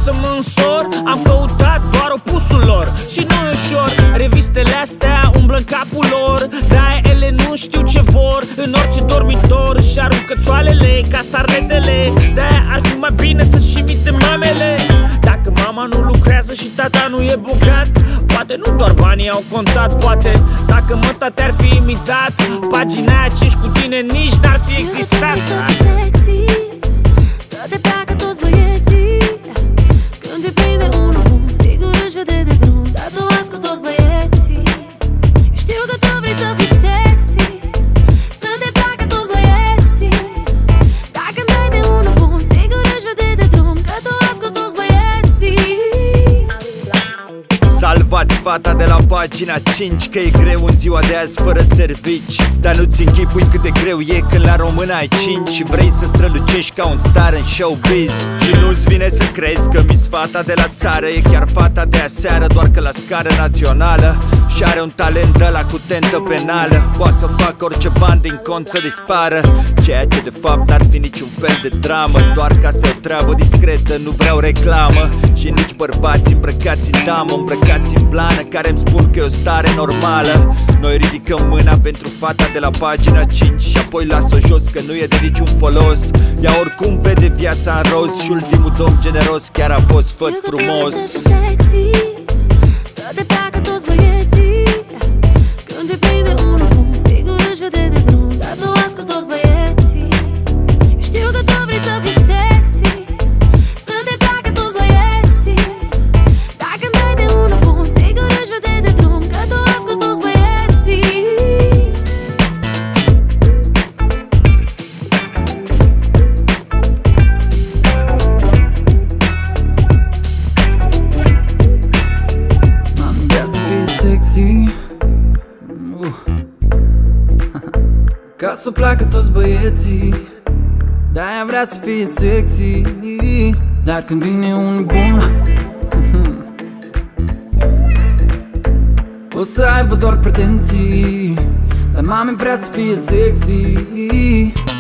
să mă însor, am căutat doar opusul lor. Și nu e ușor, revistele astea umblă în capul lor, de-aia ele nu știu ce vor. În orice dormitor își aruncă țoalele ca starletele, de-aia ar fi mai bine să-și imite mamele. Dacă mama nu lucrează și tata nu e bogat, poate nu doar banii au contat. Poate dacă măta te-ar fi imitat, pagina aia 5 cu tine nici n-ar fi existat. Să te placă toți băieții, când te prinde unul bun, sigur își vede de drum. Dar tu azi cu toți băieții, știu că tu vrei să fii sexy. Să te placă toți băieții, dacă îmi dai de unul bun, sigur își vede de drum. Că tu azi cu toți băieții. Salvați fata de la pagina 5, că e greu în ziua de azi fără servici. Dar nu-ți închipui cât de greu e când la română ai 5 și vrei să strălucești ca un star în showbiz. Și nu-ți vine să crezi că Miss Fata de la țară e chiar fata de aseară, doar că la scară națională și are un talent ăla cu tentă penală. Poate să facă orice bani din cont să dispară, ceea ce de fapt n-ar fi niciun fel de dramă, doar că asta e o treabă discretă, nu vreau reclamă. Și nici bărbați îmbrăcați în damă, îmbrăcați în blană, care îmi spun că e o stare normală. Noi ridicăm mâna pentru fata de la pagina 5 și apoi las-o jos că nu e de niciun folos. Ea oricum vede viața în roz și ultimul domn generos chiar a fost făt frumos. Să te placă toți băieții, când te prinde unul bun, sigur își vede de drum. Dar tu azi cu toți băieții, știu că tu vrei să fii sexy. Să te placă toți băieții, dacă îmi dai de unul bun, sigur își vede de drum. Că tu azi cu toți băieții. Sexy ca să placă toți băieții, de-aia vrea să fie sexy. Dar când vine unul bun, o să aibă doar pretenții. Dar mami vrea să fie sexy.